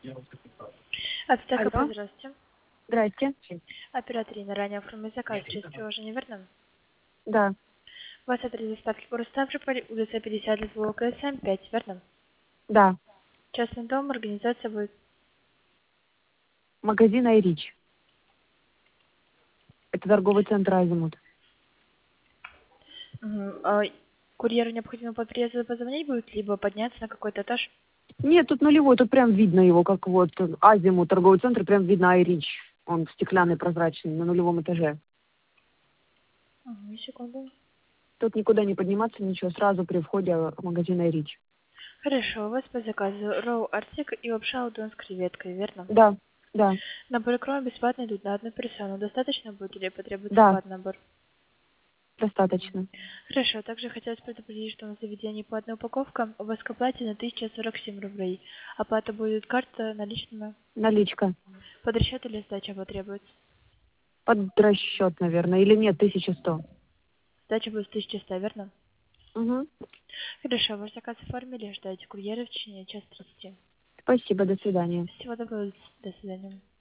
Аптека, Алло, здравствуйте. здрасте. Оператор Инна, ранее оформил заказ через приложение, верно? Да, У вас адрес доставки город Ставрополь, улица 50, Литвова, КСМ 5, верно? да. Частный дом, организация будет... Магазин Айрич. Это торговый центр Азимут. Мгм. А курьеру необходимо по приезду позвонить будет, либо подняться на какой-то этаж? Нет, тут нулевой, тут прям видно его, как вот Азимут, торговый центр, прям видно Айрич. Он стеклянный, прозрачный, на нулевом этаже. Ага, секунду. Тут никуда не подниматься, ничего, сразу при входе в магазин Айрич. Хорошо, у вас по заказу роу артик и лапша удон с креветкой, верно? Да, да, Наборы кроме бесплатно идут на одну персону. Достаточно будет или потребуется да, набор? достаточно. Хорошо, также хотелось предупредить, что на заведении платная упаковка, у вас к оплате на 1047 рублей. Оплата будет карта наличными. Наличка. Под расчет или сдача потребуется? Под расчет, наверное, или нет, 1100. Сдача будет 1100, верно? Угу. Хорошо, ваш заказ оформили, ждайте курьера в течение часа 30. Спасибо, до свидания. Всего доброго, до свидания.